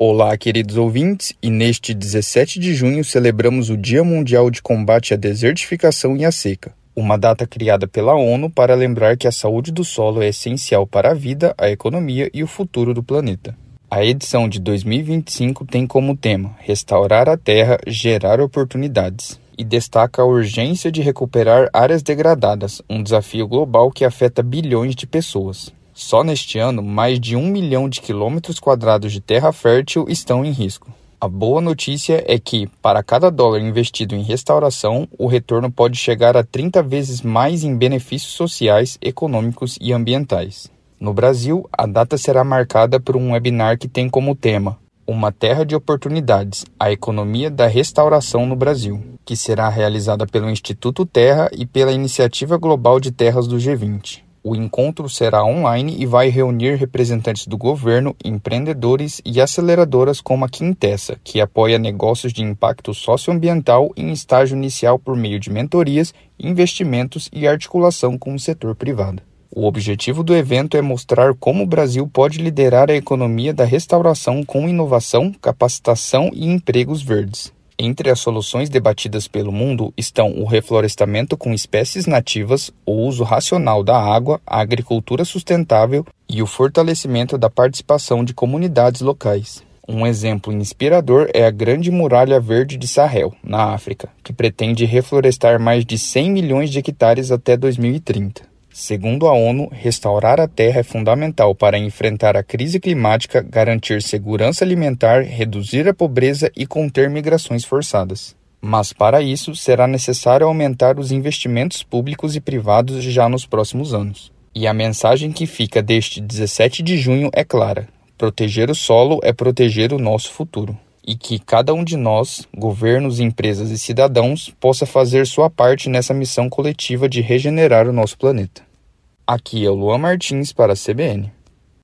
Olá, queridos ouvintes, e neste 17 de junho celebramos o Dia Mundial de Combate à Desertificação e à Seca, uma data criada pela ONU para lembrar que a saúde do solo é essencial para a vida, a economia e o futuro do planeta. A edição de 2025 tem como tema Restaurar a Terra, Gerar Oportunidades, e destaca a urgência de recuperar áreas degradadas, um desafio global que afeta bilhões de pessoas. Só neste ano, mais de 1 milhão de quilômetros quadrados de terra fértil estão em risco. A boa notícia é que, para cada dólar investido em restauração, o retorno pode chegar a 30 vezes mais em benefícios sociais, econômicos e ambientais. No Brasil, a data será marcada por um webinar que tem como tema Uma Terra de Oportunidades, a Economia da Restauração no Brasil, que será realizada pelo Instituto Terra e pela Iniciativa Global de Terras do G20. O encontro será online e vai reunir representantes do governo, empreendedores e aceleradoras como a Quintessa, que apoia negócios de impacto socioambiental em estágio inicial por meio de mentorias, investimentos e articulação com o setor privado. O objetivo do evento é mostrar como o Brasil pode liderar a economia da restauração com inovação, capacitação e empregos verdes. Entre as soluções debatidas pelo mundo estão o reflorestamento com espécies nativas, o uso racional da água, a agricultura sustentável e o fortalecimento da participação de comunidades locais. Um exemplo inspirador é a Grande Muralha Verde de Sahel, na África, que pretende reflorestar mais de 100 milhões de hectares até 2030. Segundo a ONU, restaurar a terra é fundamental para enfrentar a crise climática, garantir segurança alimentar, reduzir a pobreza e conter migrações forçadas. Mas para isso, será necessário aumentar os investimentos públicos e privados já nos próximos anos. E a mensagem que fica deste 17 de junho é clara: proteger o solo é proteger o nosso futuro. E que cada um de nós, governos, empresas e cidadãos, possa fazer sua parte nessa missão coletiva de regenerar o nosso planeta. Aqui é o Luan Martins para a CBN.